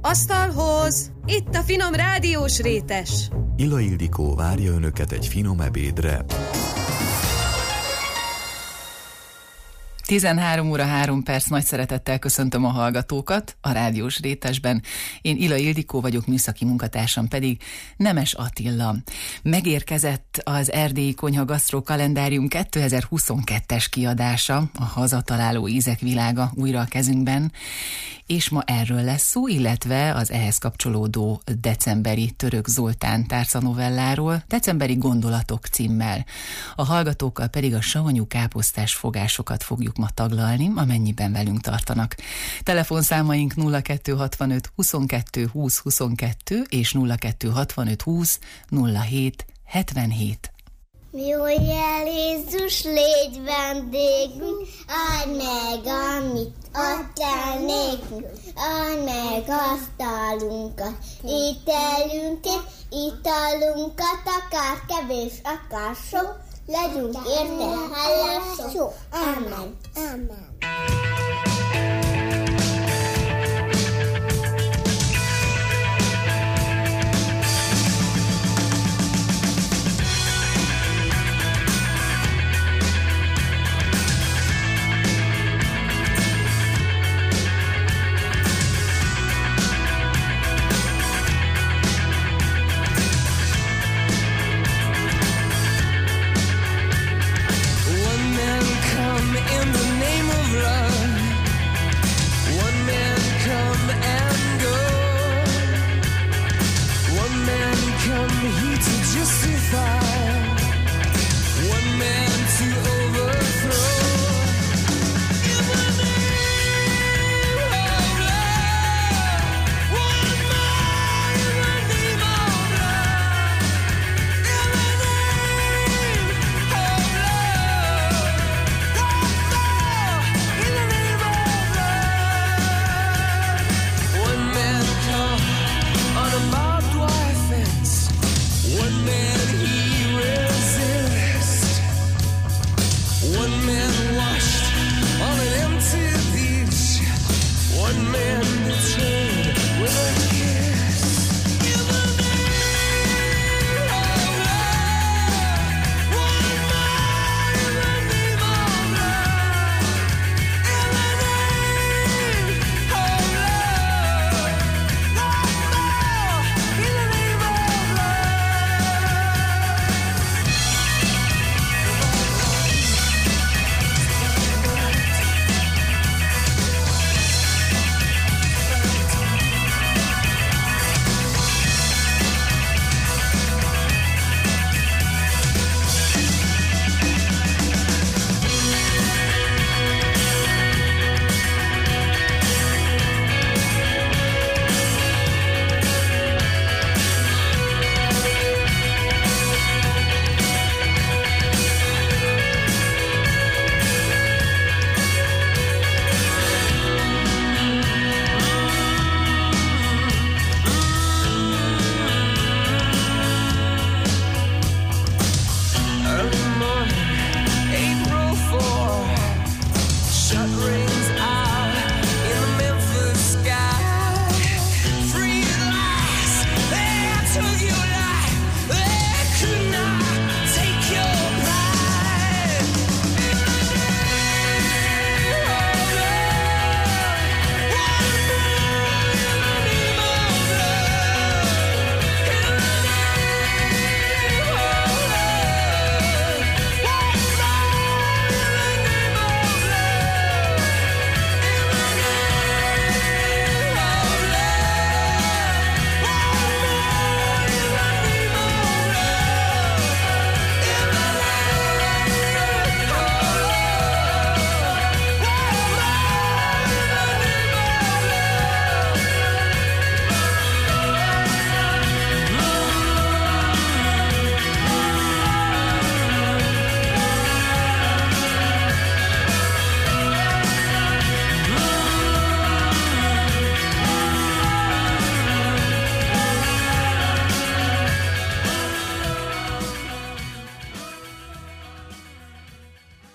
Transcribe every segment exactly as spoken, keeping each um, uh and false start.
Asztalhoz! Itt a finom rádiós rétes! Ila Ildikó várja önöket egy finom ebédre. tizenhárom óra három perc, nagy szeretettel köszöntöm a hallgatókat a rádiós rétesben. Én Ila Ildikó vagyok, műszaki munkatársam pedig Nemes Attila. Megérkezett az Erdélyi Konyha Gasztró Kalendárium kétezer-huszonkettes kiadása, a hazataláló ízek világa újra a kezünkben, és ma erről lesz szó, illetve az ehhez kapcsolódó decemberi Török Zoltán tárcanovelláról, Decemberi gondolatok címmel. A hallgatókkal pedig a savanyú káposztás fogásokat fogjuk ma taglalni, amennyiben velünk tartanak. Telefonszámaink nulla kettő hatvanöt huszonkettő húsz huszonkettő és nulla kettő hatvanöt húsz nulla hét hetvenhét. Jöjjel Jézus, légy vendégünk, add meg, amit adtál nékünk, add meg asztalunkat, ételünket, italunkat, akár kevés, akár sok, legyünk érte hálások. Amen. Amen.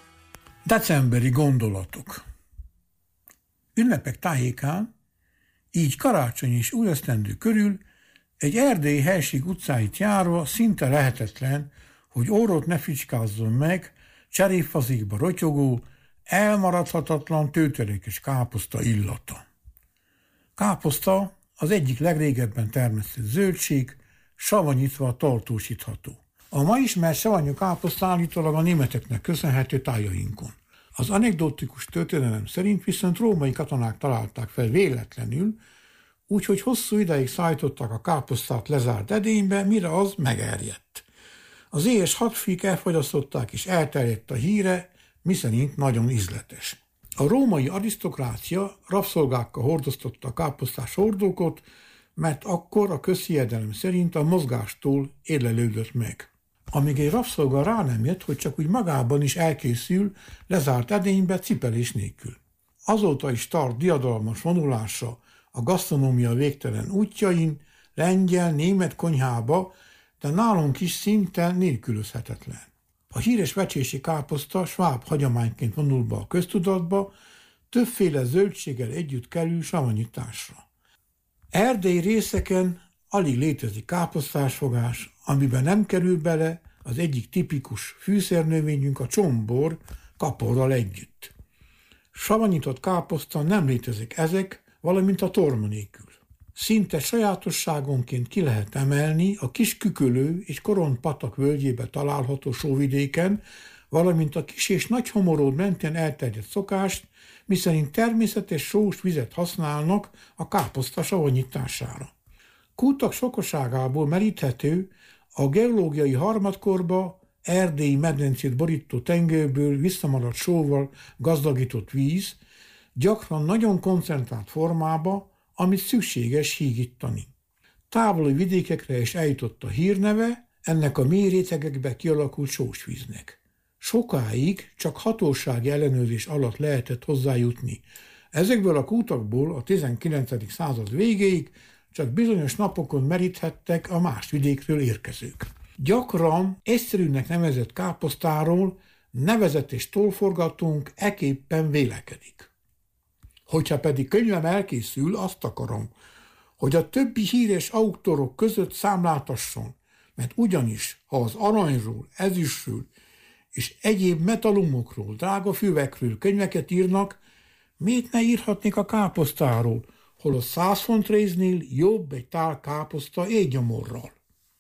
Decemberi gondolatok. Ünnepek tájékán Így karácsony és újesztendő körül egy erdélyi helység utcáit járva szinte lehetetlen, hogy orrot ne ficskázzon meg cserépfazékba rotyogó, elmaradhatatlan tőtelékes káposzta illata. Káposzta az egyik legrégebben termesztett zöldség, savanyítva tartósítható. A ma ismert savanyú káposzta állítólag a németeknek köszönhető tájainkon. Az anekdotikus történelem szerint viszont római katonák találták fel véletlenül, úgyhogy hosszú ideig szállították a káposztát lezárt edénybe, mire az megerjedt. Az éhes hadfik elfogyasztották és elterjedt a híre, miszerint nagyon ízletes. A római arisztokrácia rabszolgákkal hordoztatta a káposztás hordókot, mert akkor a közhiedelem szerint a mozgástól érlelődött meg. Amíg egy rabszolga rá nem jött, hogy csak úgy magában is elkészül lezárt edénybe cipelés nélkül. Azóta is tart diadalmas vonulása a gasztronómia végtelen útjain, lengyel, német konyhába, de nálunk is szinte nélkülözhetetlen. A híres vecsési káposzta sváb hagyományként vonul be a köztudatba, többféle zöldséggel együtt kerül savanyításra. Erdélyi részeken alig létezik káposztásfogás, amiben nem kerül bele az egyik tipikus fűszernövényünk, a csombor, kaporral együtt. Savanyított káposzta nem létezik ezek, valamint a torma nélkül. Szinte sajátosságonként ki lehet emelni a Kis Kükölő és Koron-patak völgyébe található sóvidéken, valamint a Kis és Nagyhomoród mentén elterjedt szokást, miszerint természetes sós vizet használnak a káposzta savanyítására. Kútak sokaságából meríthető a geológiai harmadkorba erdélyi medencét borító tengerből visszamaradt sóval gazdagított víz, gyakran nagyon koncentrált formába, amit szükséges hígítani. Távoli vidékekre is eljutott a hírneve ennek a mély rétegekbe kialakult sósvíznek. Sokáig csak hatósági ellenőrzés alatt lehetett hozzájutni. Ezekből a kútakból a tizenkilencedik század végéig csak bizonyos napokon meríthettek a más vidékről érkezők. Gyakran egyszerűnek nevezett káposztáról nevezetes tollforgatónk eképpen vélekedik. Hogyha pedig könyvem elkészül, azt akarom, hogy a többi híres autorok között számláltasson, mert ugyanis, ha az aranyról, ezüstről és egyéb metalumokról, drága füvekről könyveket írnak, miért ne írhatnék a káposztáról, hol a száz font réznél jobb egy tál káposzta éjgyomorral.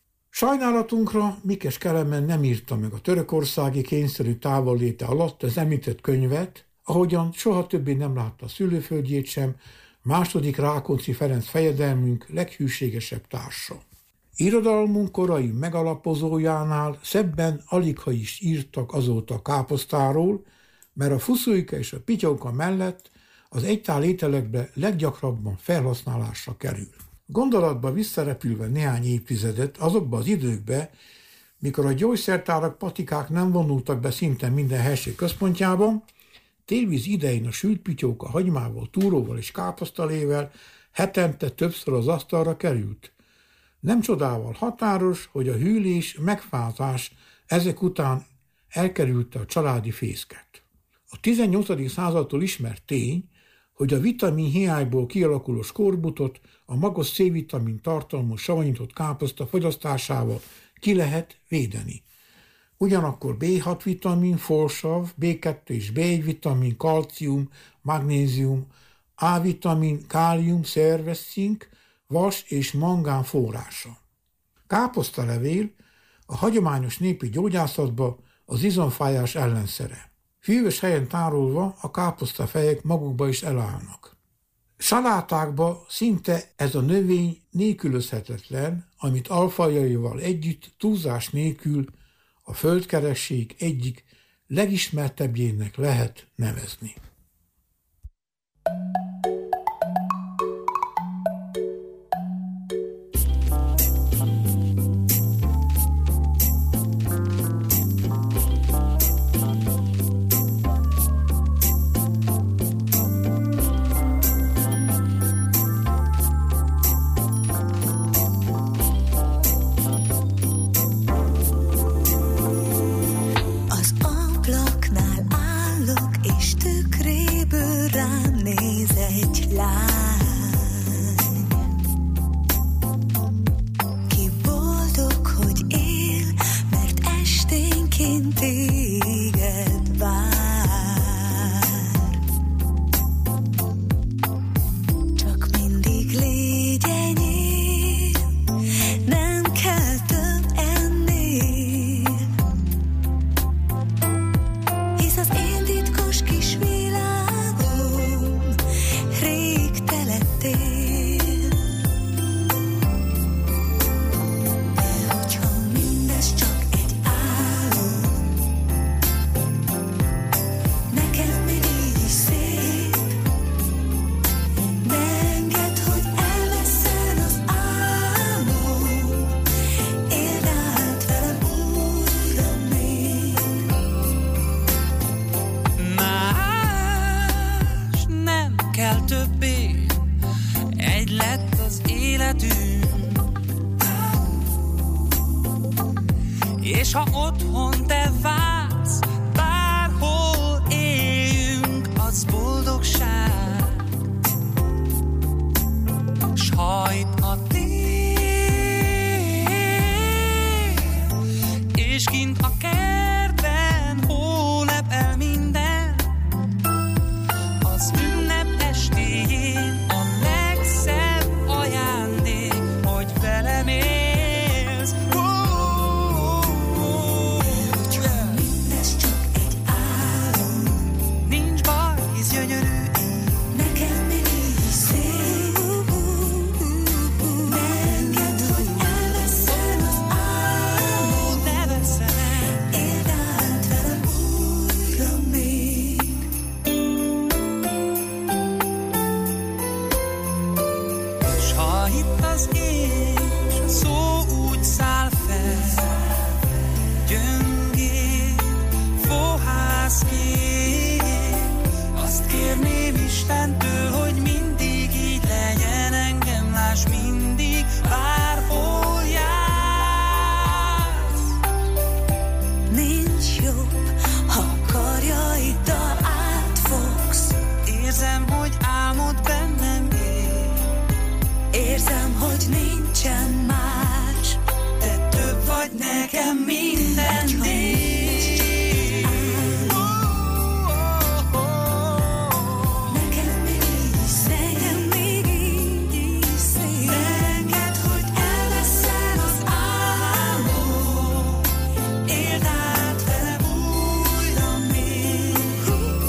Sajnálatunkra Mikes Kelemen nem írta meg a törökországi kényszerű távolléte alatt az említett könyvet, ahogyan soha többé nem látta a szülőföldjét sem, második Rákóczi Ferenc fejedelmünk leghűségesebb társa. Irodalmunk korai megalapozójánál szebben aligha is írtak azóta a káposztáról, mert a fuszujka és a pityóka mellett az egytál ételekbe leggyakrabban felhasználásra kerül. Gondolatba visszarepülve néhány évtizedet azokba az időkbe, mikor a gyógyszertárak, patikák nem vonultak be szinte minden helység központjában, télvíz idején a sült pityóka hagymával, túróval és káposztalével hetente többször az asztalra került. Nem csodával határos, hogy a hűlés, megfázás ezek után elkerülte a családi fészket. A tizennyolcadik századtól ismert tény, hogy a vitamin hiányból kialakuló skorbutot a magas C-vitamin tartalmú savanyított káposzta fogyasztásával ki lehet védeni. Ugyanakkor bé hat vitamin, folsav, bé kettő és bé egy vitamin, kalcium, magnézium, A-vitamin, kálium, szerves cink, vas és mangán forrása. Káposztalevél a hagyományos népi gyógyászatban az izomfájás ellenszere. Hűvös helyen tárolva a káposztafejek magukba is elállnak. Salátákba szinte ez a növény nélkülözhetetlen, amit alfajaival együtt túlzás nélkül a földkeresség egyik legismertebbjének lehet nevezni. Az ablaknál állok, és tükréből rám nézek. életünk. És ha otthon te vársz, bárhol éljünk, az boldogság. S ha itt a tél, és kint a kertben hólep el minden, az ünnep estéjén a legszebb ajándék, hogy velem élsz. Mindez csak egy álom, Nincs baj, hisz gyönyörű, nekem még így szép. Neked, hogy elveszel az álmod, ne veszem el. éld át velem újra még. S ha itt az ég, s a szó úgy száll fel, gyöngéd, fohászkék, azt kérném Istentől, hogy mindig így legyen, engem láss mindig, bárhol jársz. Nincs jobb, ha karjaiddal átfogsz. Érzem, hogy álmod bennem él, Érzem, hogy nincsen más. te több vagy nekem mindennél. Nekem még így szép. Nekem még így szép. Neked, hogy elveszel az álmod, éld át velem újra még.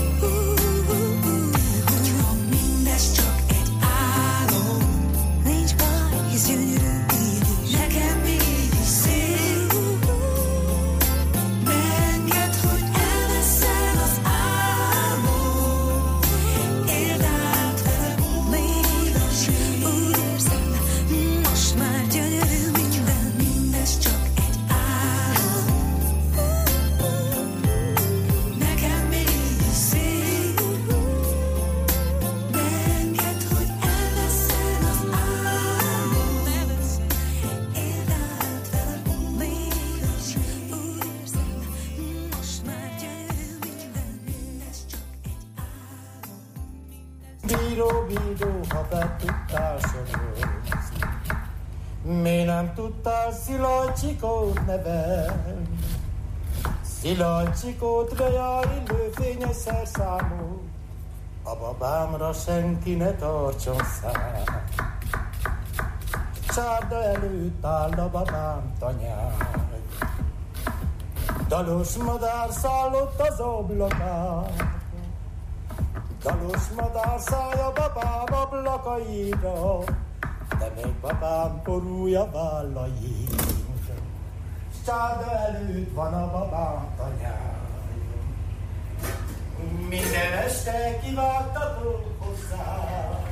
Hogyha mindez csak egy álom, nincs baj, hisz gyönyörű így is. Nekem még így is szép. Neked, hogy elveszel az álmod, éld át velem újra még. Úgy érzem, most már gyönyörű minden, mindez csak egy álom. Nekem még így is szép. Neked, hogy elveszel az álmod, ne veszem el. Éld át velem újra s úgy érzem, most már gyönyörű minden, mindez csak egy álom. Bíró, bíró, ha te tudtál sorozni, mi nem tudtál Szilagycsikót nevelni? Szilagycsikót rejári lőfényes szerszámú, a babámra senki ne tartson szám. Csárda előtt áll a babám tanyája, dalos madár szállott az ablakán. Dalos madár szája babám ablakaira, de még babám borúja vállain. S csárda előtt van a babám tanyája. Minden este kivágtatok hozzá.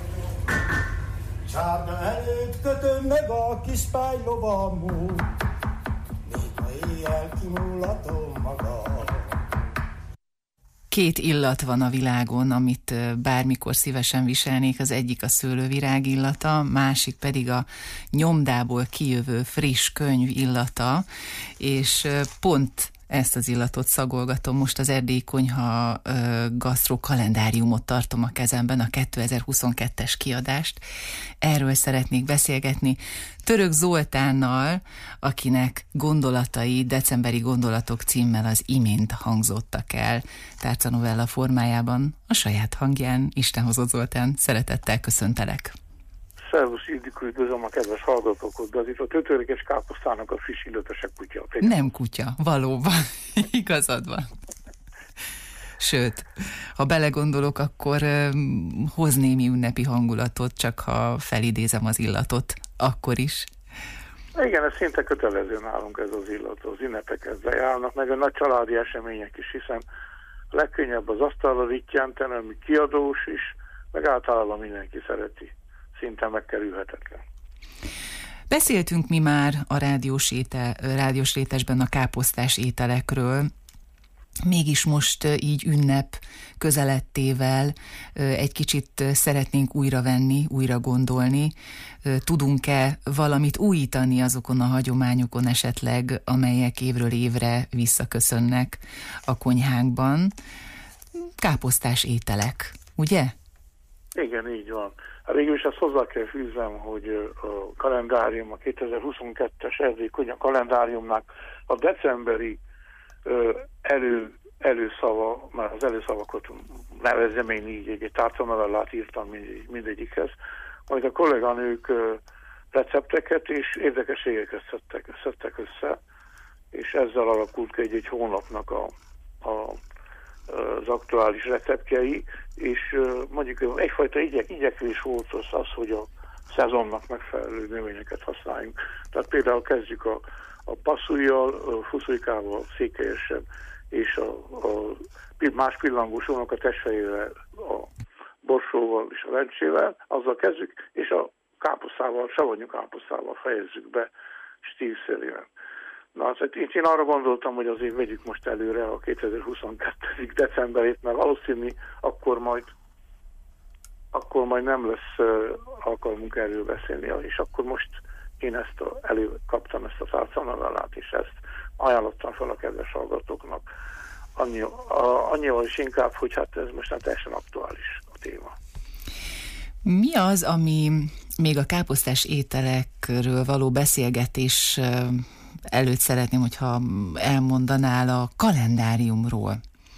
Csárda előtt kötöm meg a kis pálylovamot, még ha éjjel kimulatom magam. Két illat van a világon, amit bármikor szívesen viselnék, az egyik a szőlővirág illata, másik pedig a nyomdából kijövő friss könyv illata, és pont ezt az illatot szagolgatom. Most az Erdélyi Konyha gasztró kalendáriumot tartom a kezemben, a kétezer-huszonkettes kiadást. Erről szeretnék beszélgetni Török Zoltánnal, akinek gondolatai Decemberi gondolatok címmel az imént hangzottak el tárcanovella formájában, a saját hangján. Istenhozott Zoltán, szeretettel köszöntelek. Szervusz, Ildikó, üdvözlöm a kedves hallgatókat, de az itt a tötörékes káposztának a friss illata se kutya. Nem kutya, valóban. Igazad van. Sőt, ha belegondolok, akkor uh, hoz némi ünnepi hangulatot, csak ha felidézem az illatot, akkor is. Igen, ez szinte kötelező nálunk ez az illat, az ünnepek ezzel járnak, meg a nagy családi események is, hiszen a legkönnyebb az asztalra rittyenteni, ami kiadós is, meg általában mindenki szereti. Szinte megkerülhetetlen. Beszéltünk mi már a rádiós, étel, rádiós rétesben a káposztás ételekről, mégis most így ünnep közelettével egy kicsit szeretnénk újra venni, újra gondolni. Tudunk-e valamit újítani azokon a hagyományokon esetleg, amelyek évről évre visszaköszönnek a konyhánkban? Káposztás ételek, ugye? Igen, így van. Hát végül is azt hozzá kell fűznem, hogy a kalendárium, a kétezer-huszonkettes erdélyi konyha kalendáriumnak a decemberi elő, előszava, már az előszavakat nevezzem én így, egy tárcanovellát írtam mindegy, mindegyikhez, majd a kolléganők recepteket és érdekességeket szedtek, szedtek össze, és ezzel alakult ki egy-egy hónapnak a, a, az aktuális receptjei, és mondjuk egyfajta igyek, igyekvés volt az, az, hogy a szezonnak megfelelő növényeket használjunk. Tehát például kezdjük a, a passzujjal, fuszolykával, székelyesen, és a, a más pillangósónak a testfejével, a borsóval és a lencsével, azzal kezdjük, és a káposztával, savanyú káposztával fejezzük be stílszerűen. Na, hát én, én arra gondoltam, hogy azért vegyük most előre a kétezer-huszonkettő decemberét, mert valószínű akkor majd akkor majd nem lesz uh, alkalmunk erről beszélni, és akkor most én ezt a, előkaptam ezt a tárcanovellát, és ezt ajánlottam fel a kedves hallgatóknak. Annyi, a, annyival is inkább, hogy hát ez most nem teljesen aktuális a téma. Mi az, ami még a káposztás ételekről való beszélgetés előtt szeretném, hogyha elmondanál a kalendáriumról?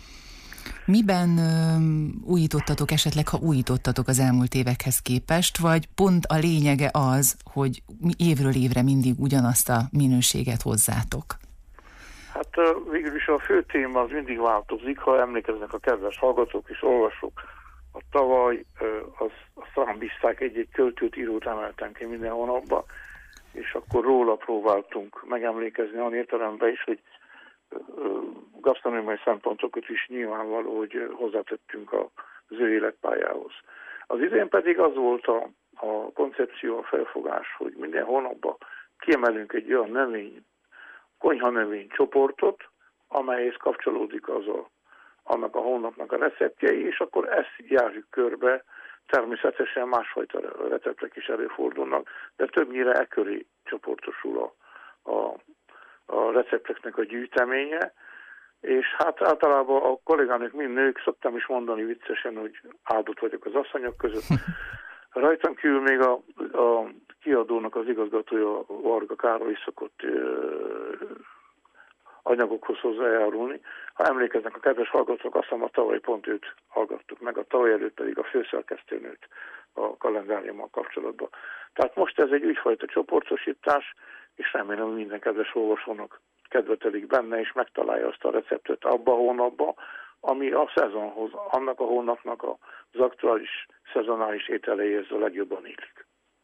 Miben uh, újítottatok esetleg, ha újítottatok az elmúlt évekhez képest, vagy pont a lényege az, hogy évről évre mindig ugyanazt a minőséget hozzátok? Hát uh, végül is a fő téma az mindig változik, ha emlékeznek a kedves hallgatók és olvasók. A tavaly uh, az, azt talán bízták, egy-egy költőt, írót emeltem ki minden hónapban, és akkor róla próbáltunk megemlékezni olyan értelemben is, hogy gasztronómiai szempontokat is nyilvánvaló, hogy hozzátettünk az ő életpályához. Az idén pedig az volt a, a koncepció, a felfogás, hogy minden hónapban kiemelünk egy olyan növény, konyhanövény csoportot, amelyhez kapcsolódik az a, annak a hónapnak a receptjei, és akkor ezt járjuk körbe. Természetesen másfajta receptek is előfordulnak, de többnyire e köré csoportosul a, a a recepteknek a gyűjteménye, és hát általában a kollégánök mind nők, szoktam is mondani viccesen, hogy áldott vagyok az asszonyok között. Rajtam kívül még a, a kiadónak az igazgatója, Varga Károly szokott ö, anyagokhoz hozzájárulni. Ha emlékeznek a kedves hallgatók, azt hiszem a tavaly pont őt hallgattuk meg, a tavaly előtt pedig a főszerkesztőnőt a kalendáriummal kapcsolatban. Tehát most ez egy újfajta csoportosítás, és remélem, hogy minden kedves olvasónak kedvetelik benne, és megtalálja azt a receptet abba a hónapba, ami a szezonhoz, annak a hónapnak az aktuális szezonális ételeihez a legjobban illik.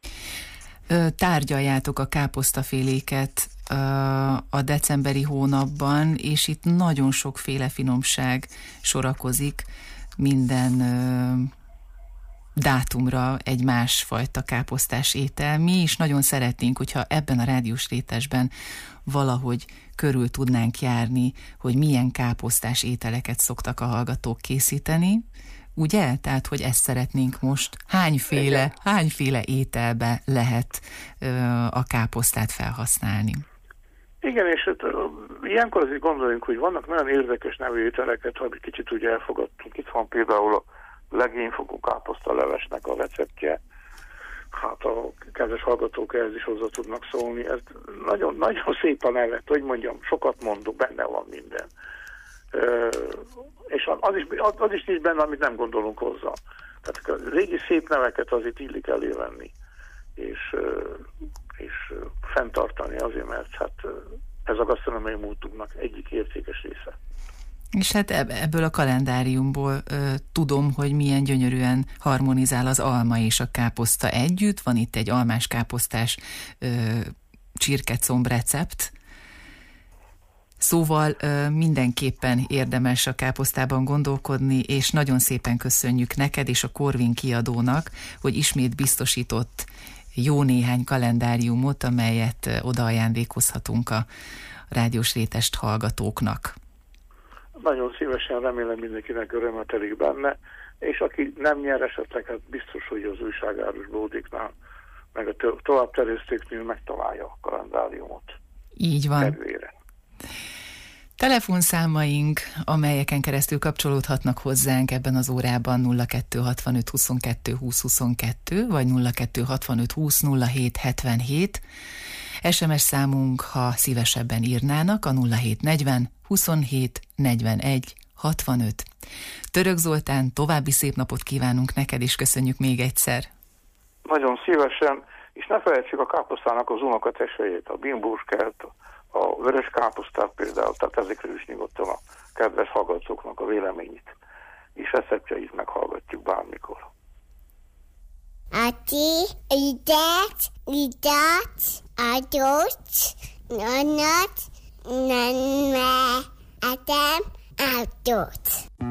Tárgyaljátok a káposztaféléket a decemberi hónapban, és itt nagyon sokféle finomság sorakozik, minden dátumra egy másfajta káposztás étel. Mi is nagyon szeretnénk, hogyha ebben a rádiós rétesben valahogy körül tudnánk járni, hogy milyen káposztás ételeket szoktak a hallgatók készíteni, ugye? Tehát, hogy ezt szeretnénk most. Hányféle, hányféle ételbe lehet ö, a káposztát felhasználni? Igen, és hát, ilyenkor azért gondoljunk, hogy vannak nagyon érdekes nevű ételeket, ha egy kicsit ugye elfogadtunk. Itt van például a legényfogó káposztalevesnek a receptje. Hát a kedves hallgatók ehhez is hozzá tudnak szólni. Ez nagyon, nagyon szép a neve, hogy mondjam, sokat mondok, benne van minden. Ö, és az is, az, az is nincs benne, amit nem gondolunk hozzá. Tehát a régi szép neveket azért illik elővenni, és, és fenntartani azért, mert hát ez a gasztronómiai múltunknak egyik értékes része. És hát ebből a kalendáriumból ö, tudom, hogy milyen gyönyörűen harmonizál az alma és a káposzta együtt. Van itt egy almás káposztás ö, csirkecomb recept. Szóval ö, mindenképpen érdemes a káposztában gondolkodni, és nagyon szépen köszönjük neked és a Corvin kiadónak, hogy ismét biztosított jó néhány kalendáriumot, amelyet oda ajándékozhatunk a rádiós rétest hallgatóknak. nagyon szívesen, remélem mindenkinek örömet telik benne, és aki nem nyer esetleg, hát biztos, hogy az újságárus Bódiknál, meg a továbbterjesztőknél megtalálja a kalendáriumot. Így van. Kedvére. Telefonszámaink, amelyeken keresztül kapcsolódhatnak hozzánk ebben az órában nulla kettő hatvanöt huszonkettő húsz huszonkettő, vagy nulla kettő hatvanöt húsz nulla hét hetvenhét. es em es számunk, ha szívesebben írnának, a nulla hét negyven huszonhét negyvenegy hatvanöt. Török Zoltán, további szép napot kívánunk neked, és köszönjük még egyszer. Nagyon szívesen, és ne felejtsük a káposztának az unokatestvérét, a bimbóskát, a vörös káposztát például, tehát ezekről is nyugodtan a kedves hallgatóknak a véleményét és receptjeit meghallgatjuk bármikor. Ati, idat, idat, adott, nonat, nanme, atem, adott.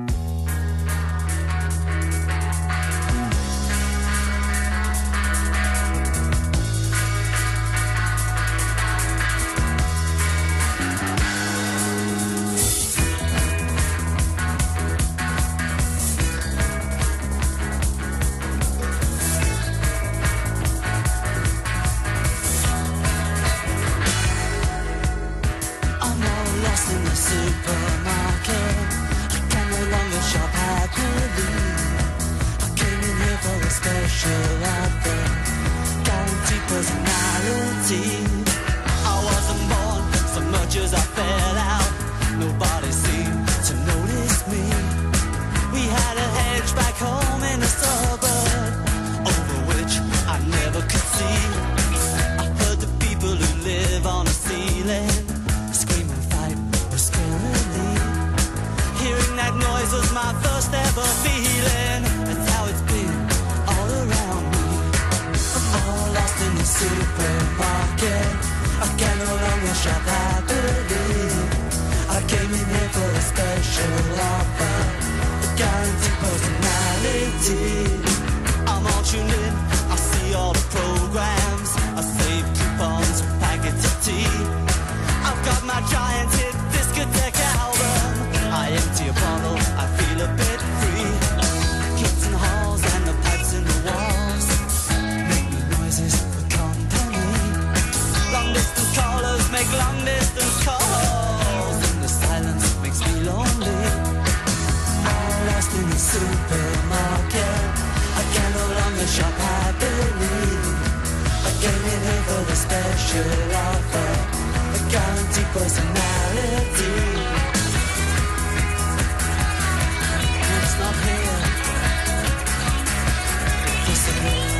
Supermarket, I can no longer shop happily. I came in here for a special offer, guaranteed personality. I wasn't born so much as I fell out. Nobody seemed to notice me. We had a hedge back home in the suburb, over which I never could see. I heard the people who live on the ceiling scream and fight scarily. Hearing that noise was my first ever feeling. That's how it's been all around me. I'm all lost in the supermarket. I can no longer shop happily. I came in here for a special offer, a guaranteed personality. I'm all tuned in, I see all the programs, I save coupons for packets of tea. I've got my giant hit discotheque album. I empty a bottle, I feel a bit free. Kids in halls and the pipes in the walls make me noises for company. Long distance callers make long distance calls, and the silence makes me lonely. All lost in the supermarket, I can no longer shop happily. I came in here for the special offer, a guaranteed personality. It's not here. It's here.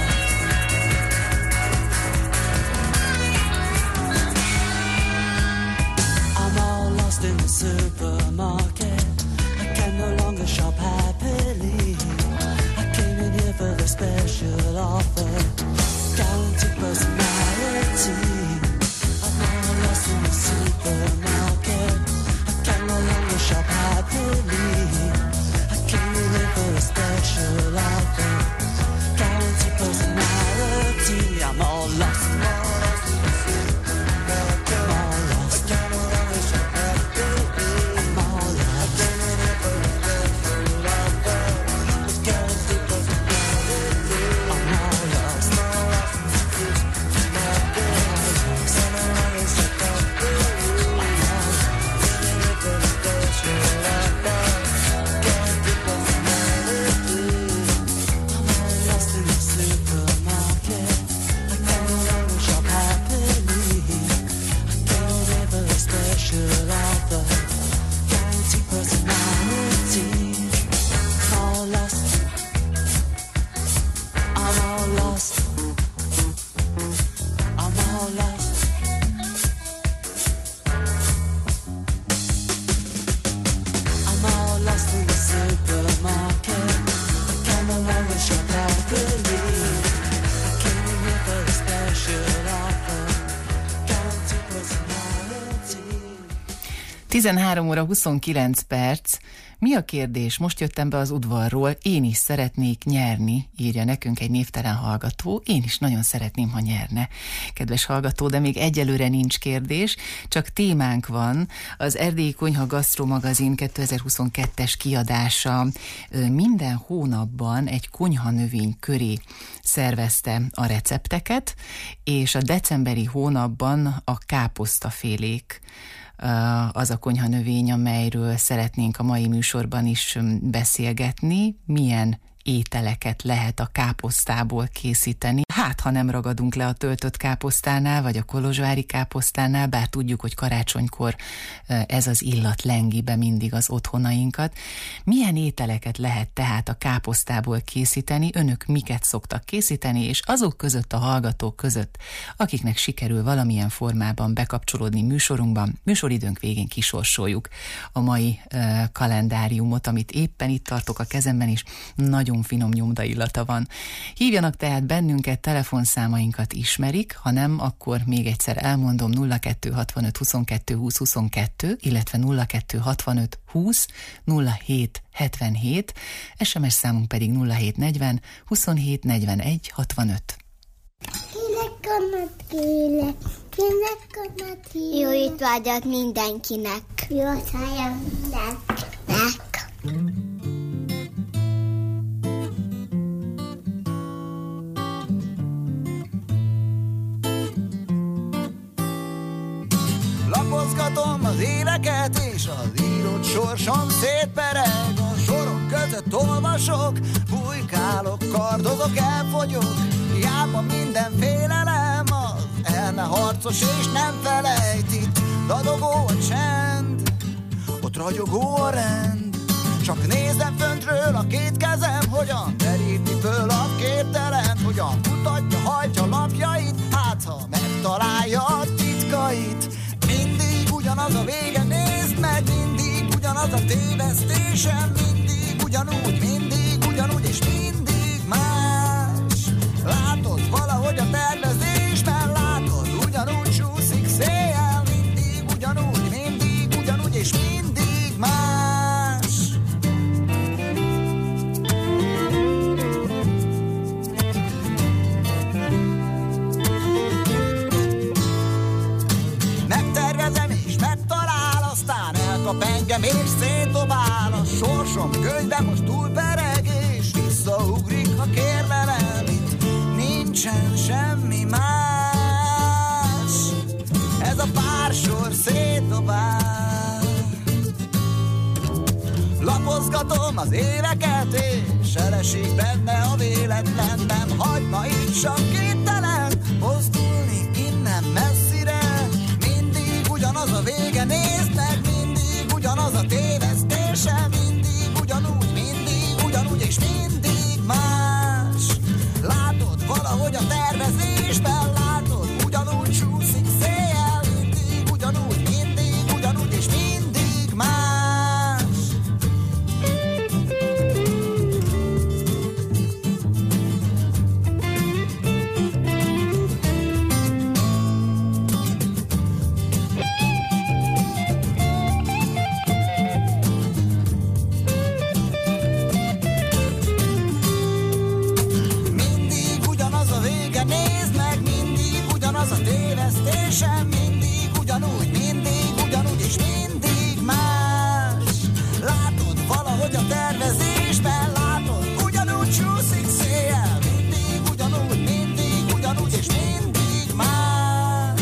I'm all lost in the supermarket. I can no longer shop happily. I came in here for the special offer, guaranteed personality. In the supermarket, I can no longer shop happily. I came in here for a special offer, guaranteed personality. I'm all lost, I'm all lost in the supermarket. I'm all lost, I can no longer shop happily. I'm all lost, I came in here for a special offer, a guaranteed personality. I'm all lost. tizenhárom óra huszonkilenc perc. Mi a kérdés? Most jöttem be az udvarról, én is szeretnék nyerni, írja nekünk egy névtelen hallgató. Én is nagyon szeretném, ha nyerne, kedves hallgató, de még egyelőre nincs kérdés, csak témánk van. Az Erdélyi Konyha Gasztro magazin kétezer-huszonkettes kiadása minden hónapban egy konyhanövény köré szervezte a recepteket, és a decemberi hónapban a káposztafélék az a konyhanövény, amelyről szeretnénk a mai műsorban is beszélgetni. Milyen ételeket lehet a káposztából készíteni. Hát, ha nem ragadunk le a töltött káposztánál, vagy a kolozsvári káposztánál, bár tudjuk, hogy karácsonykor ez az illat lengi be mindig az otthonainkat. Milyen ételeket lehet tehát a káposztából készíteni? Önök miket szoktak készíteni, és azok között, a hallgatók között, akiknek sikerül valamilyen formában bekapcsolódni műsorunkban, műsoridőnk végén kisorsoljuk a mai uh, kalendáriumot, amit éppen itt tartok a kezemben, és nagyon finom nyomdaillata van. Hívjanak tehát bennünket, telefonszámainkat ismerik, ha nem, akkor még egyszer elmondom: nulla kettő hatvanöt huszonkettő húsz huszonkettő, illetve nulla kettő hatvanöt húsz nulla hét hetvenhét, es em es számunk pedig nulla hét negyven huszonhét negyvenegy hatvanöt. Kinek a kéle, kinek a kéle. Jó étvágyat mindenkinek. Jó étvágyat mindenkinek. Lapozgatom az éleket, és az írott sorsom szétpereg. A soron között olvasok, bujkálok, kardozok, elfogyok. Hiába minden félelem, az elme harcos és nem felejt. Itt dadogó a csend, ott ragyogó a rend. Csak nézem föntről a két kezem, hogyan deríti föl a képtelen, hogyan mutatja, hajtja lapjait, hát ha megtalálja a titkait. Mindig ugyanaz a vége, nézd meg, mindig ugyanaz a tévesztésem, mindig ugyanúgy, mindig ugyanúgy, és mindig más. Látod valahogy a tervezésben, látod, ugyanúgy csúszik széjjel, mindig ugyanúgy, mindig ugyanúgy, és mindig más. Megtervezem és megtalál, aztán elkap engem és szétdobál. A sorsom könyve most túlpereg, és visszaugrik, ha kérlelem. Itt nincsen semmi más, ez a pár sor szétdobál. Lapozgatom az éveket, és elesik benne a véletlen. Nem hagy ma így csak képtelen mozdulni innen messzire. Mindig ugyanaz a vége, nézd meg, mindig ugyanaz a tévesztése, mindig ugyanúgy, mindig ugyanúgy, és mindig más. Látod valahogy a tervezésben, látod, ugyanúgy csúszik széjjel, mindig ugyanúgy, mindig ugyanúgy, és mindig más. Az a tévesztésem, mindig ugyanúgy, mindig ugyanúgy, és mindig más. Látod valahogy a tervezésben, látod, ugyanúgy csúszik széjjel, mindig ugyanúgy, mindig ugyanúgy, és mindig más.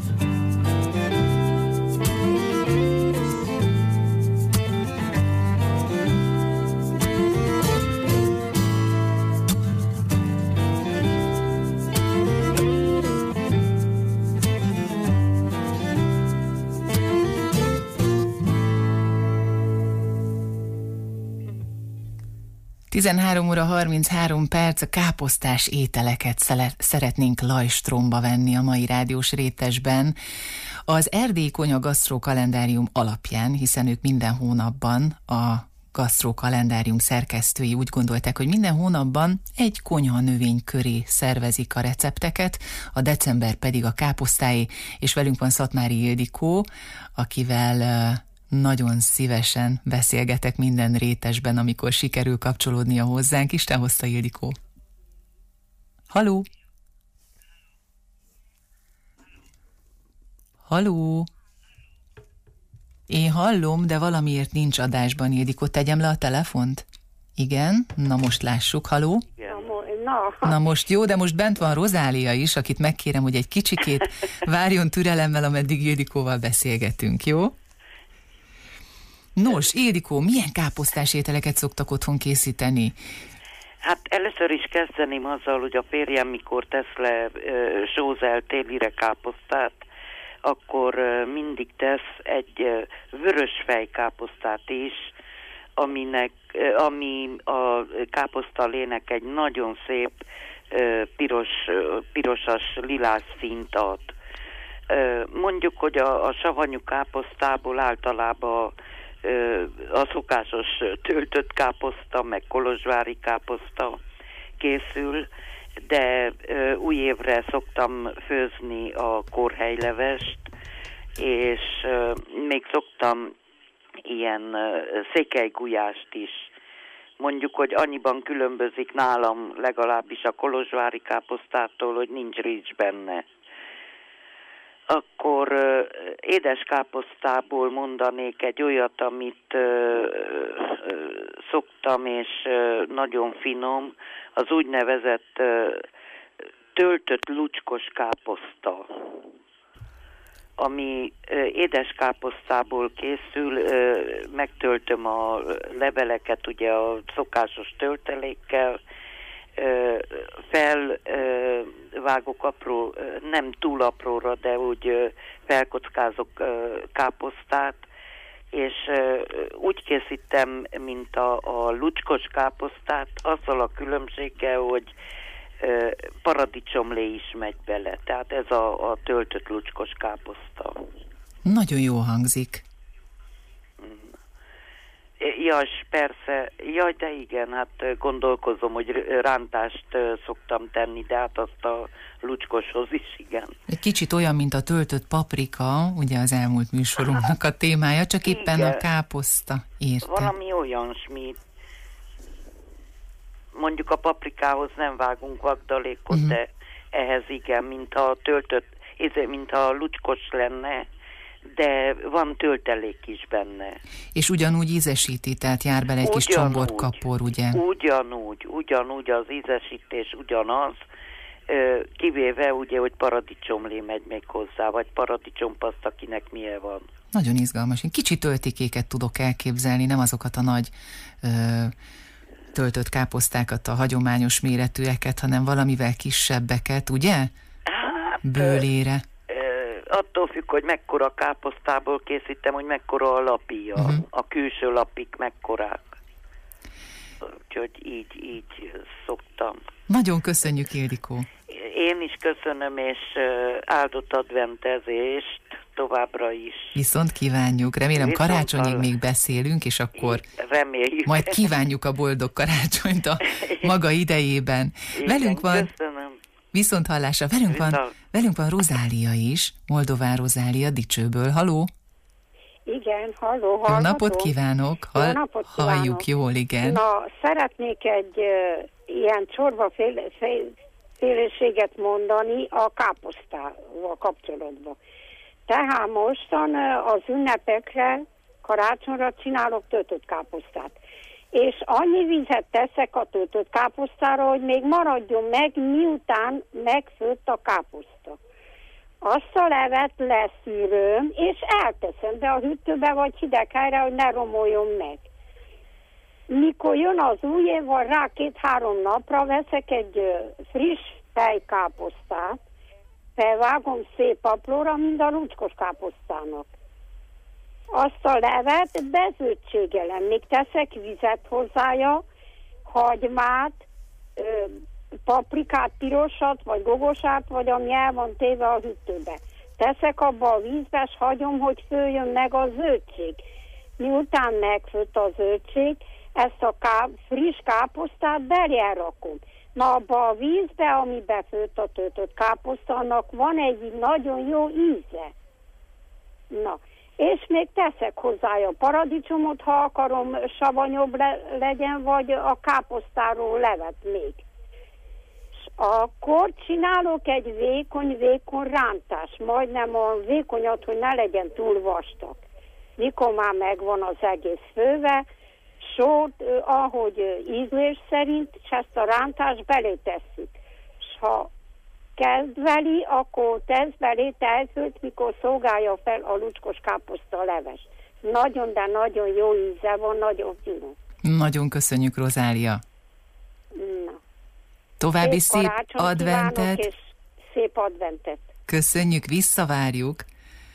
tizenhárom óra harminchárom perc, a káposztás ételeket szele- szeretnénk lajstromba venni a mai rádiós rétesben. Az Erdélyi Konyha Gasztro kalendárium alapján, hiszen ők minden hónapban, a Gasztro kalendárium szerkesztői úgy gondolták, hogy minden hónapban egy konyhanövény köré szervezik a recepteket, a december pedig a káposztáé, és velünk van Szatmári Ildikó, akivel nagyon szívesen beszélgetek minden rétesben, amikor sikerül kapcsolódnia hozzánk. Isten hozta, Ildikó. Haló? Haló? Én hallom, de valamiért nincs adásban, Ildikó. Tegyem le a telefont? Igen? Na most lássuk. Haló? Na. Na most jó, de most bent van Rozália is, akit megkérem, hogy egy kicsikét várjon türelemmel, ameddig Ildikóval beszélgetünk, jó? Nos, Ildikó, milyen káposztás ételeket szoktak otthon készíteni? Hát először is kezdeném azzal, hogy a férjem, mikor tesz le uh, sózel télire káposztát, akkor uh, mindig tesz egy uh, vörösfej káposztát is, aminek, uh, ami a káposztalének egy nagyon szép uh, piros, uh, pirosas lilás színt ad. Uh, mondjuk, hogy a, a savanyú káposztából általában a szokásos töltött káposzta, meg kolozsvári káposzta készül, de új évre szoktam főzni a korhelylevest, és még szoktam ilyen székelygulyást is. Mondjuk, hogy annyiban különbözik nálam legalábbis a kolozsvári káposztától, hogy nincs rizs benne. Akkor uh, édeskáposztából mondanék egy olyat, amit uh, uh, szoktam, és uh, nagyon finom, az úgynevezett uh, töltött lucskos káposzta, ami uh, édeskáposztából készül, uh, megtöltöm a leveleket ugye a szokásos töltelékkel, felvágok apró, nem túl apróra, de úgy felkockázok káposztát, és úgy készítem, mint a, a lucskos káposztát, azzal a különbséggel, hogy paradicsomlé is megy bele. Tehát ez a, a töltött lucskos káposzta. Nagyon jó hangzik. Jas, persze. Jaj, de igen, hát gondolkozom, hogy rántást szoktam tenni, de hát azt a lucskoshoz is, igen. Egy kicsit olyan, mint a töltött paprika, ugye az elmúlt műsorunknak a témája, csak éppen igen. A káposzta, érte. Valami olyasmi. Mondjuk a paprikához nem vágunk vagdalékot, uh-huh. de ehhez igen, mint a töltött, mint a lucskos lenne, de van töltelék is benne. És ugyanúgy ízesíti, tehát jár bele egy ugyanúgy, kis csomborkapor, ugye? Ugyanúgy, ugyanúgy az ízesítés ugyanaz, kivéve ugye, hogy paradicsomlé megy még hozzá, vagy paradicsompaszt, akinek milyen van. Nagyon izgalmas. Én kicsi töltikéket tudok elképzelni, nem azokat a nagy ö, töltött káposztákat, a hagyományos méretűeket, hanem valamivel kisebbeket, ugye? Hát, bőlére. Attól függ, hogy mekkora káposztából készítem, hogy mekkora a lapija. Uh-huh. A külső lapik mekkorák. Úgyhogy így, így szoktam. Nagyon köszönjük, Ildikó. Én is köszönöm, és áldott adventezést továbbra is. Viszont kívánjuk. Remélem Viszont karácsonyig hall... még beszélünk, és akkor reméljük. Majd kívánjuk a boldog karácsonyt a maga idejében. Igen, Velünk van... Köszönöm. Viszont hallásra. Velünk van, velünk van Rozália is, Moldován Rozália Dicsőből. Haló? Igen, halló, hallgatom. Jó napot kívánok. Hall, jó napot kívánok. Halljuk jól, igen. Na, szeretnék egy uh, ilyen csorbaféleséget mondani a káposztával kapcsolatban. Tehát mostan uh, az ünnepekre, karácsonyra csinálok töltött káposztát. És annyi vizet teszek a töltött káposztára, hogy még maradjon meg, miután megfőtt a káposzta. Azt a levet leszűröm, és elteszem be a hűtőbe vagy hideg helyre, hogy ne romoljon meg. Mikor jön az új év, vagy rá két-három napra veszek egy friss fejkáposztát, felvágom szép apróra, mint a lucskos káposztának. Azt a levet bezöldségelem, még teszek vizet hozzája, hagymát, ö, paprikát, pirosat, vagy gogosát, vagy ami el van téve a hűtőbe. Teszek abba a vízbe, és hagyom, hogy följön meg a zöldség. Miután megfőtt a zöldség, ezt a ká- friss káposztát belje rakom. Na, abba a vízbe, ami befőtt a töltött káposzta, annak van egy nagyon jó íze. Na, és még teszek hozzá a paradicsomot, ha akarom savanyabb le- legyen, vagy a káposztáról levet még. És akkor csinálok egy vékony-vékony rántást, majdnem a vékonyat, hogy ne legyen túl vastag. Mikor már megvan az egész főve, sót, ahogy ízlés szerint, és ezt a rántást belé tesszük. És ha kedveli, akkor tesz belé tejfölt, mikor szolgálja fel a lucskos káposzta leves. Nagyon, de nagyon jó íze van, nagyon finom. Nagyon köszönjük, Rozália. Na. További szép, szép adventet. És szép adventet. Köszönjük, visszavárjuk.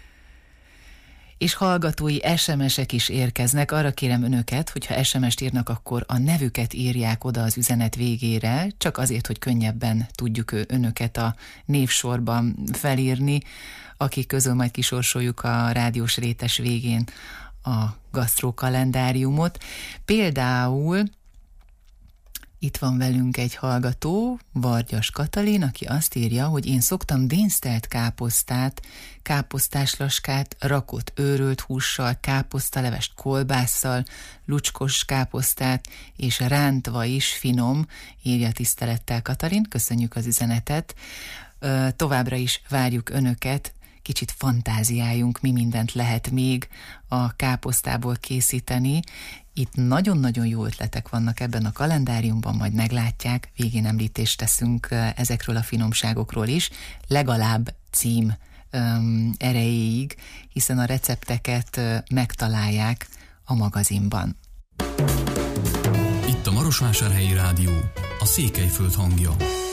És hallgatói es em esek is érkeznek. Arra kérem önöket, hogyha es em est írnak, akkor a nevüket írják oda az üzenet végére, csak azért, hogy könnyebben tudjuk önöket a névsorban felírni, akik közül majd kisorsoljuk a rádiós rétes végén a gasztrókalendáriumot. Például itt van velünk egy hallgató, Vargyas Katalin, aki azt írja, hogy én szoktam dénsztelt káposztát, káposztáslaskát, rakott őrölt hússal, káposztalevest kolbásszal, lucskos káposztát, és rántva is finom, írja tisztelettel Katalin. Köszönjük az üzenetet. Továbbra is várjuk önöket, kicsit fantáziáljunk, mi mindent lehet még a káposztából készíteni. Itt nagyon-nagyon jó ötletek vannak ebben a kalendáriumban, majd meglátják, végén említést teszünk ezekről a finomságokról is, legalább cím um, erejéig, hiszen a recepteket uh, megtalálják a magazinban. Itt a Marosvásárhelyi Rádió, a Székelyföld hangja.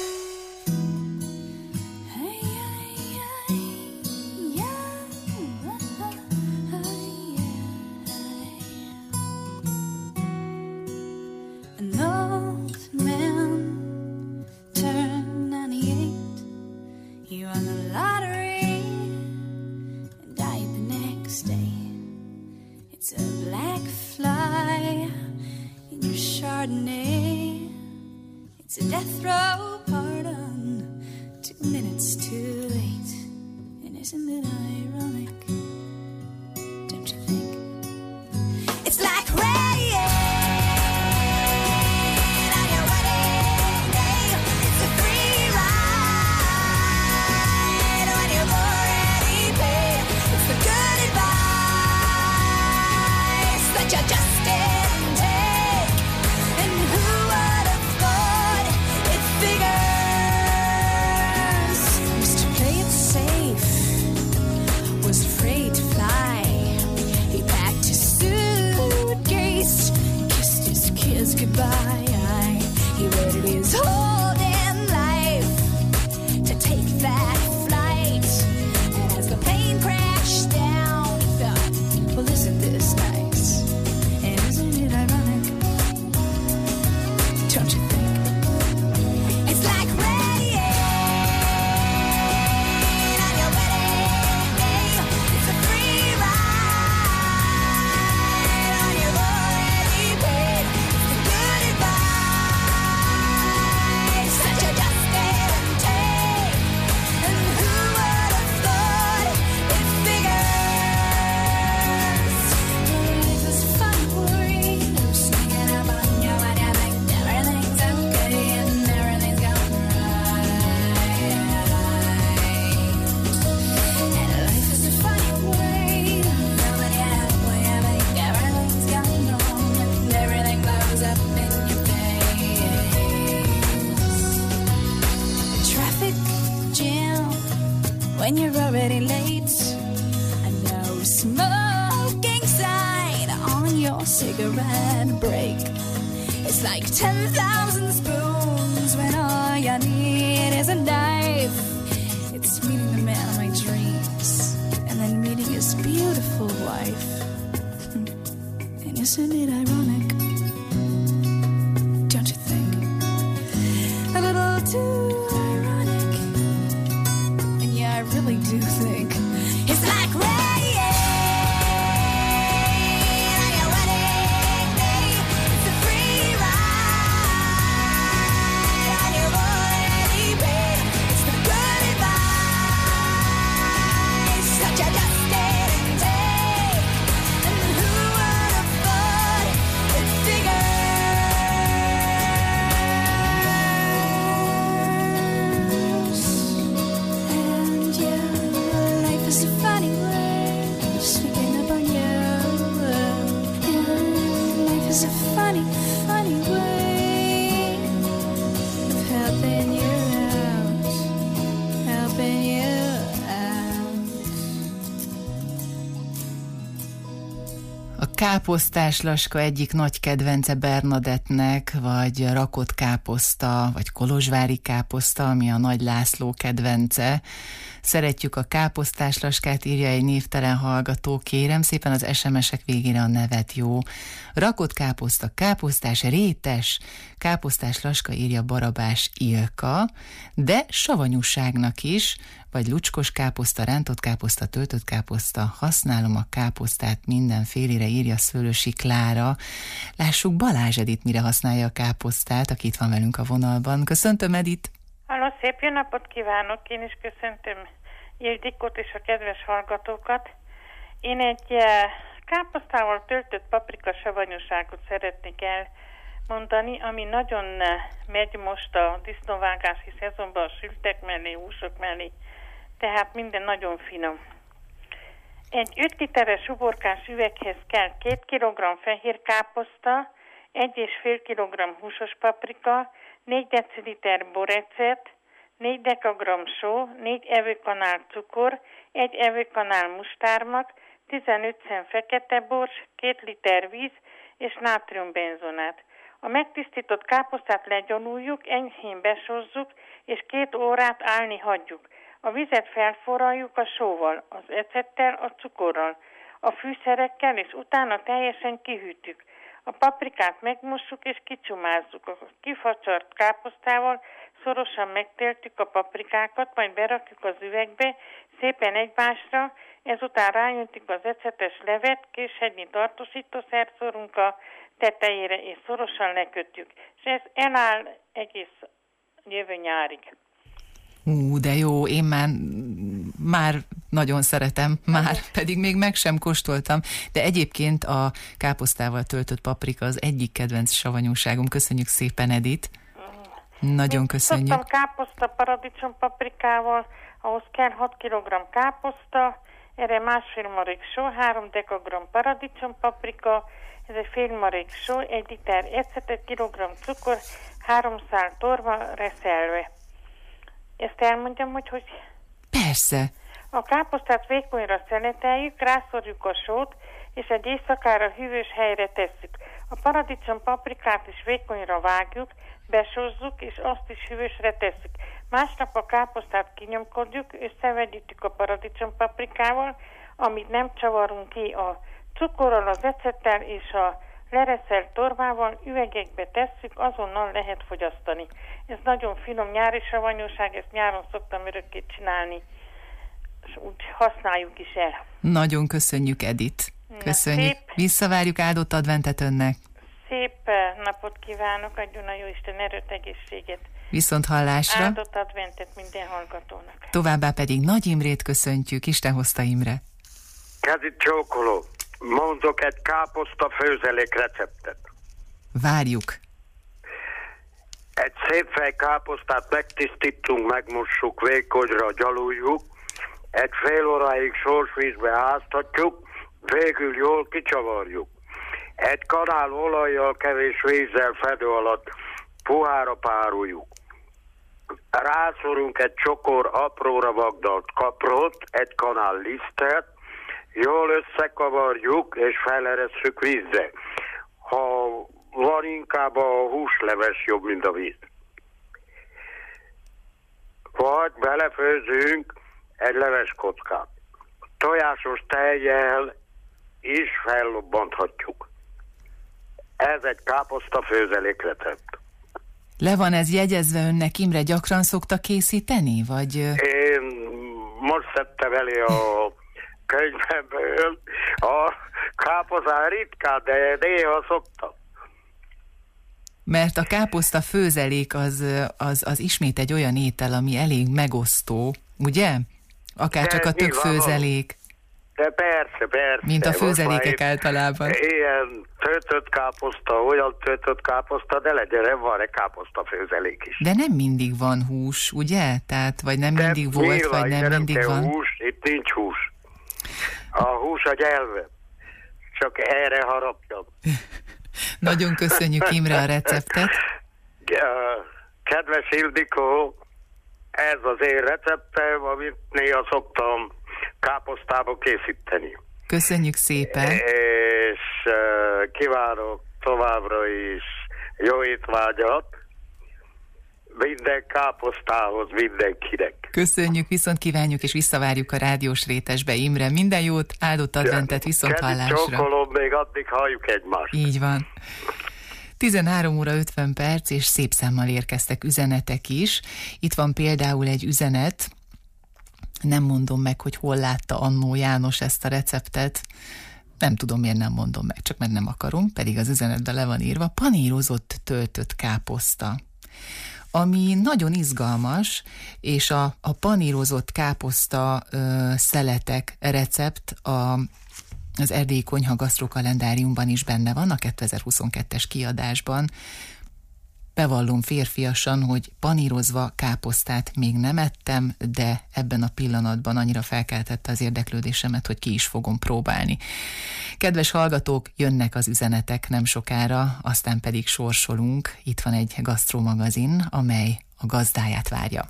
It's a death row pardon, two minutes too late. And isn't it ironic? Don't you think? It's like rain on your wedding day. It's a free ride when you've already paid. It's the good advice that you just didn't take. And who would have thought it figures? Used to play it safe, was afraid to fly. He packed his suitcase, kissed his kids goodbye. He waited his whole damn life to take that flight. And as the plane crashed down, he thought, well, isn't this nice? And isn't it ironic? Don't you think? It's like rain on your wedding day. It's a free ride on your already paid. It's the good advice that you just didn't take. And who would have thought it figures? Life is fun for you, sneaking up on you when you think everything's okay and everything's going right. And life is a funny way, nobody halfway, I think everything's going wrong and everything blows up in your face. The traffic jam when you're already late. A no smoking sign on your cigarette break. It's like ten thousand spoons when all you need is a knife. It's meeting the man of my dreams and then meeting his beautiful wife. And isn't it ironic? Don't you think? A little too ironic. And yeah, I really do think it's like rain on your wedding day. It's a free ride on your already paid. It's the good advice that you just didn't take. Káposztás laska egyik nagy kedvence Bernadettnek, vagy rakott káposzta, vagy kolozsvári káposzta, ami a Nagy László kedvence. Szeretjük a káposztás laskát, írja egy névtelen hallgató. Kérem szépen az es em esek végére a nevet, jó? Rakott káposzta, káposztás, rétes, káposztás laska, írja Barabás Ilka, de savanyúságnak is, vagy lucskos káposzta, rántott káposzta, töltött káposzta, használom a káposztát mindenfélére, írja Szőlősi Klára. Lássuk Balázs Edit mire használja a káposztát, aki itt van velünk a vonalban. Köszöntöm, Edit! Halló, szép jó napot kívánok! Én is köszöntöm Ildikót és a kedves hallgatókat. Én egy káposztával töltött paprika savanyúságot szeretnék elmondani, ami nagyon megy most a disznóvágási szezonban a sültek mellé, húsok mellé, tehát minden nagyon finom. Egy öt literes uborkás üveghez kell két kilogramm fehér káposzta, egy és fél kilogramm húsos paprika, négy deciliter borecet, négy dekagramm só, négy evőkanál cukor, egy evőkanál mustármak, tizenöt szem fekete bors, két liter víz és nátriumbenzonát. A megtisztított káposztát legyaluljuk, enyhén besózzuk, és két órát állni hagyjuk. A vizet felforraljuk a sóval, az ecettel, a cukorral, a fűszerekkel, és utána teljesen kihűtjük. A paprikát megmossuk és kicsumázzuk. A kifacsart káposztával szorosan megtöltjük a paprikákat, majd berakjuk az üvegbe, szépen egymásra, ezután rájöntjük az ecetes levet, késhegynyi tartósítószert szórunk a tetejére, és szorosan lekötjük. És ez eláll egész jövő nyárig. Ú, de jó, én már, már nagyon szeretem, már pedig még meg sem kóstoltam, de egyébként a káposztával töltött paprika az egyik kedvenc savanyúságom. Köszönjük szépen, Edit. Nagyon Én köszönjük. Szoktam káposzta paradicsom paprikával, ahhoz kell hat kilogramm káposzta, erre másfél marék só, három dekagramm paradicsom paprika, ez egy fél marék só, egy liter ecet, egy kilogramm cukor, három szál torma reszelve. Ezt elmondjam, hogy hogy... Persze. A káposztát vékonyra szeleteljük, rászorjuk a sót, és egy éjszakára hűvös helyre tesszük. A paradicsom paprikát is vékonyra vágjuk, besózzuk, és azt is hűvösre tesszük. Másnap a káposztát kinyomkodjuk, összevegyítjük a paradicsom paprikával, amit nem csavarunk ki, a cukorral, az ecettel és a lereszelt tormával üvegekbe tesszük, azonnal lehet fogyasztani. Ez nagyon finom nyári savanyúság, ezt nyáron szoktam örökké csinálni, és úgy használjuk is el. Nagyon köszönjük, Edit. Köszönjük. Szép. Visszavárjuk áldott adventet önnek. Szép napot kívánok, adjon a Jóisten erőt, egészséget. Viszont hallásra. Áldott adventet minden hallgatónak. Továbbá pedig Nagy Imrét köszöntjük. Isten hozta, Imre. Kezi csókoló, mondok egy káposzta főzelék receptet. Várjuk. Egy szép fej káposztát megtisztítunk, megmossuk, vékonyra gyaluljuk, egy fél óráig sós vízbe áztatjuk, végül jól kicsavarjuk. Egy kanál olajjal, kevés vízzel fedő alatt puhára pároljuk. Rászorunk egy csokor apróra vagdalt kaprót, egy kanál lisztet, jól összekavarjuk és feleresszük vízzel. Ha van, inkább a húsleves jobb, mint a víz. Vagy belefőzünk egy leveskockát. Tojásos tejjel is fellobbanthatjuk. Ez egy káposzta főzelék recept. Le van ez jegyezve önnek, Imre, gyakran szokta készíteni, vagy... Én most szedtem elé a könyvemből a káposztát ritkán, de néha szoktam. Mert a káposzta főzelék az, az, az ismét egy olyan étel, ami elég megosztó, ugye? Akár csak a tök főzelék. De persze, persze. Mint a főzelékek általában. Ilyen töltött káposzta, olyan töltött káposzta, de legyen, van egy káposzta főzelék is. De nem mindig van hús, ugye? Tehát, vagy nem de mindig volt, nyilván, vagy nem nem mindig kell van. Hús, itt nincs hús. A hús a nyelve. Csak erre harapjam. Nagyon köszönjük, Imre, a receptet. Kedves Ildikó, ez az én receptem, amit néha szoktam káposztába készíteni. Köszönjük szépen. És kívánok továbbra is jó étvágyat minden káposztához, mindenkinek. Köszönjük, viszont kívánjuk és visszavárjuk a rádiós rétesbe. Imre, minden jót, áldott adventet, viszont hallásra. Csókolom, még addig halljuk egymást. Így van. tizenhárom óra ötven perc, és szép számmal érkeztek üzenetek is. Itt van például egy üzenet, nem mondom meg, hogy hol látta annó János ezt a receptet. Nem tudom, miért nem mondom meg, csak mert nem akarom, pedig az üzenetben le van írva. Panírozott töltött káposzta. Ami nagyon izgalmas, és a, a panírozott káposzta ö, szeletek recept a, az Erdélyi Konyha Gasztrokalendáriumban is benne van, a kétezer-huszonkettes kiadásban. Bevallom férfiasan, hogy panírozva káposztát még nem ettem, de ebben a pillanatban annyira felkeltette az érdeklődésemet, hogy ki is fogom próbálni. Kedves hallgatók, jönnek az üzenetek nem sokára, aztán pedig sorsolunk. Itt van egy gasztromagazin, amely a gazdáját várja.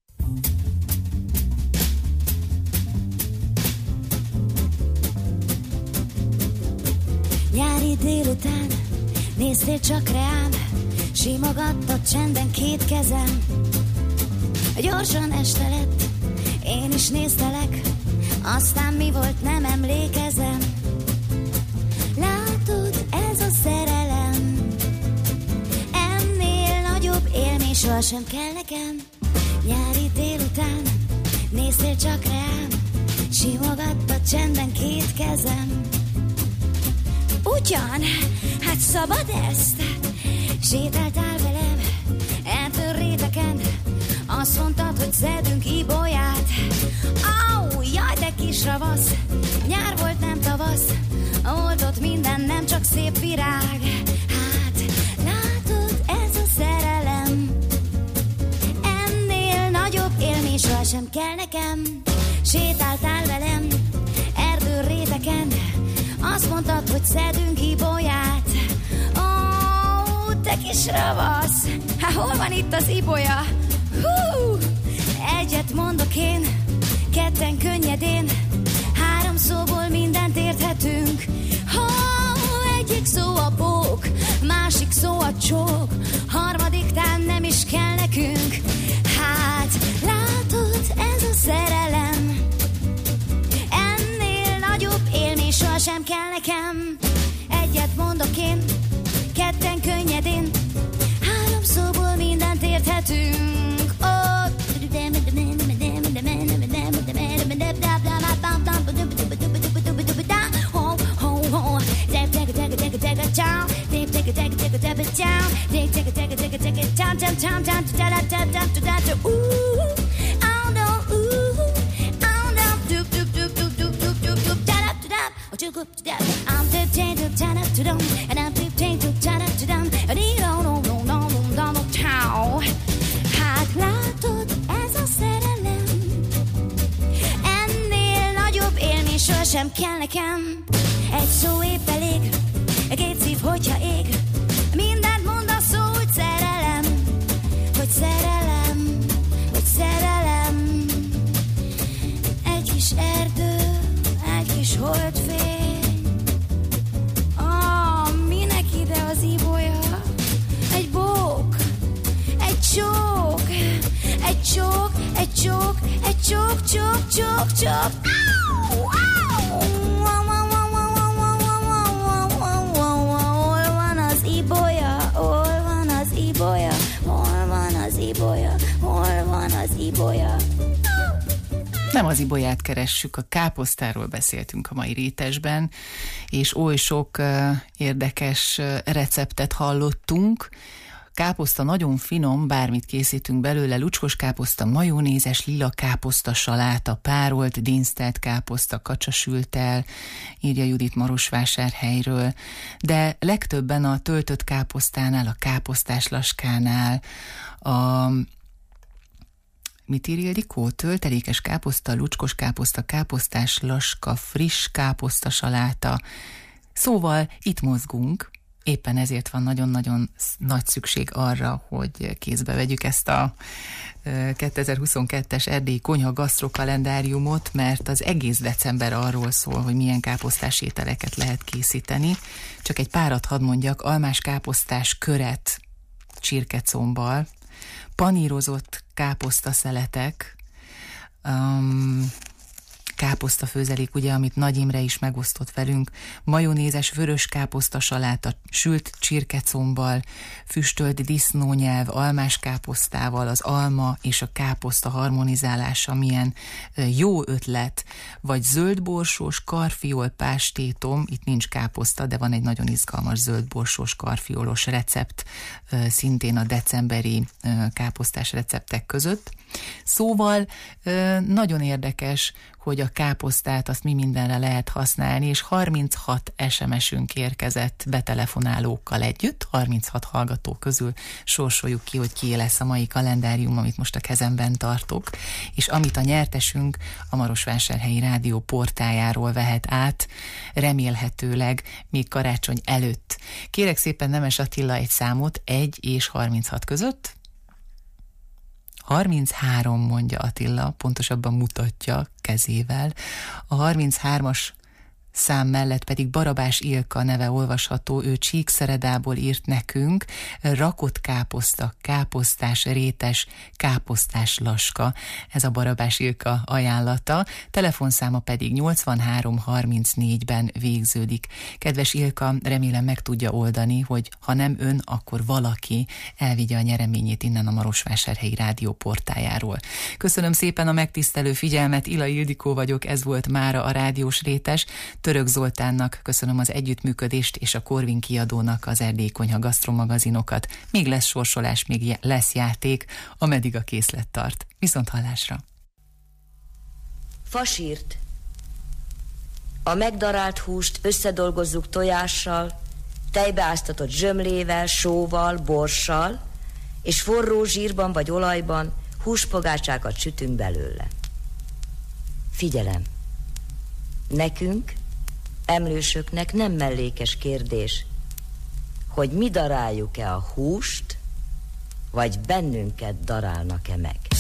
Nyári délután néztél csak rám, simogattad csenden két kezem. Gyorsan este lett, én is néztelek, aztán mi volt, nem emlékezem. Látod, ez a szerelem, ennél nagyobb élmény sohasem kell nekem. Nyári délután néztél csak rám, simogattad csenden két kezem. Ugyan, hát szabad ezt? Sétáltál velem, eltör réteken, azt mondtad, hogy szedünk ibolyát. Au, jaj, de kis ravasz, nyár volt, nem tavasz, volt ott minden, nem csak szép virág. Hát, látod, ez a szerelem, ennél nagyobb élmény sohasem kell nekem. Sétáltál velem, erdő réteken, azt mondtad, hogy szedünk ibolyát. Ó, te kis ravasz, hát hol van itt az ibolya? Hú, egyet mondok én, ketten könnyedén, három szóból mindent érthetünk. Ó, egyik szó a bók, másik szó a csók, harmadik tán nem is kell nekünk. Hát, látod, ez a szerelem, ennél nagyobb élmény sohasem kell nekem. Egyet mondok én, ketten könnyedén, három szóból mindent érthetünk. Oh. Hát látod, ez a szerelem, ennél nagyobb élmény sohasem kell nekem. Egy szó épp elég, két szív, hogyha ég, mindent mond a szó, hogy szerelem, hogy szerelem, hogy szerelem. Egy kis erdő, egy kis holdfény, ah, minek ide az ibolya? Egy bók, egy csók, egy csók, egy csók, egy csók, csók, csók, csók. Au, au. Hol van az ibolya? Hol van az ibolya? Hol van az ibolya? Hol van az ibolya? Nem az ibolyát keressük, a káposztáról beszéltünk a mai rétesben, és oly sok uh, érdekes uh, receptet hallottunk. Káposzta nagyon finom, bármit készítünk belőle, lucskos káposzta, majónézes, lila káposzta, saláta, párolt, dinsztelt káposzta, kacsasültel, írja Judit Marosvásárhelyről, de legtöbben a töltött káposztánál, a káposztás laskánál, a mit ír Ildikó? Töltelékes káposzta, lucskos káposzta, káposztás laska, friss káposzta, saláta. Szóval itt mozgunk, Éppen ezért van nagyon-nagyon nagy szükség arra, hogy kézbe vegyük ezt a kétezer-huszonkettes erdélyi konyha gasztrokalendáriumot, mert az egész december arról szól, hogy milyen káposztás ételeket lehet készíteni. Csak egy párat hadd mondjak: almás káposztás köret csirkecombbal, panírozott káposztaszeletek, um, káposztafőzelék, ugye, amit Nagy Imre is megosztott velünk, majonézes vörös káposzta saláta, sült csirkecombbal, füstölt disznónyelv, almás káposztával, az alma és a káposzta harmonizálása milyen jó ötlet, vagy zöldborsós karfiol pástétom, itt nincs káposzta, de van egy nagyon izgalmas zöldborsós karfiolos recept, szintén a decemberi káposztás receptek között. Szóval nagyon érdekes, hogy a káposztát azt mi mindenre lehet használni, és harminchat es em es-ünk érkezett betelefonálókkal együtt, harminchat hallgató közül sorsoljuk ki, hogy kié lesz a mai kalendárium, amit most a kezemben tartok, és amit a nyertesünk a Marosvásárhelyi Rádió portájáról vehet át, remélhetőleg még karácsony előtt. Kérek szépen Nemes Attila egy számot egy és harminchat között. harminchárom, mondja Attila, pontosabban mutatja kezével. A harminchármas szám mellett pedig Barabás Ilka neve olvasható, ő Csíkszeredából írt nekünk, rakott káposzta, káposztás rétes, káposztás laska, ez a Barabás Ilka ajánlata, telefonszáma pedig nyolcvanhárom harmincnégyben végződik. Kedves Ilka, remélem meg tudja oldani, hogy ha nem ön, akkor valaki elvigye a nyereményét innen a Marosvásárhelyi Rádió portájáról. Köszönöm szépen a megtisztelő figyelmet, Ila Ildikó vagyok, ez volt mára a Rádiós Rétes. Török Zoltánnak köszönöm az együttműködést, és a Corvin kiadónak az Erdélyi Konyha gasztromagazinokat. Még lesz sorsolás, még lesz játék, ameddig a készlet tart. Viszont hallásra! Fasírt. A megdarált húst összedolgozzuk tojással, tejbeáztatott zsömlével, sóval, borssal, és forró zsírban vagy olajban húspogácsákat sütünk belőle. Figyelem! Nekünk, emlősöknek nem mellékes kérdés, hogy mi daráljuk-e a húst, vagy bennünket darálnak-e meg.